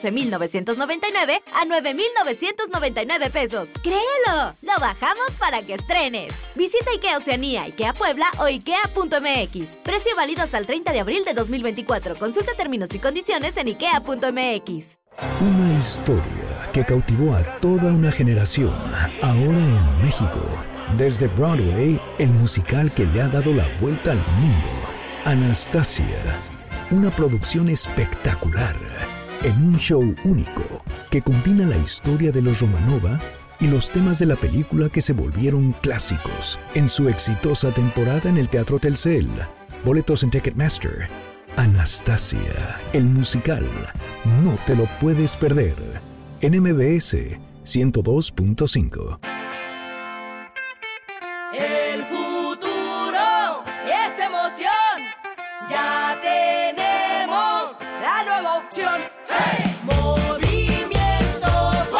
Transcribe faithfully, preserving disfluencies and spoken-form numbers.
mil novecientos noventa y nueve a nueve mil novecientos noventa y nueve pesos. ¡Créelo! Lo bajamos para que estrenes. Visita IKEA Oceanía, IKEA Puebla o ikea punto m x. Precio válido hasta el treinta de abril de dos mil veinticuatro. Consulta términos y condiciones en ikea punto m x. Una historia que cautivó a toda una generación, ahora en México. Desde Broadway, el musical que le ha dado la vuelta al mundo. Anastasia, una producción espectacular, en un show único que combina la historia de los Romanova y los temas de la película que se volvieron clásicos en su exitosa temporada en el Teatro Telcel. Boletos en Ticketmaster. Anastasia, el musical. No te lo puedes perder. En M B S ciento dos punto cinco.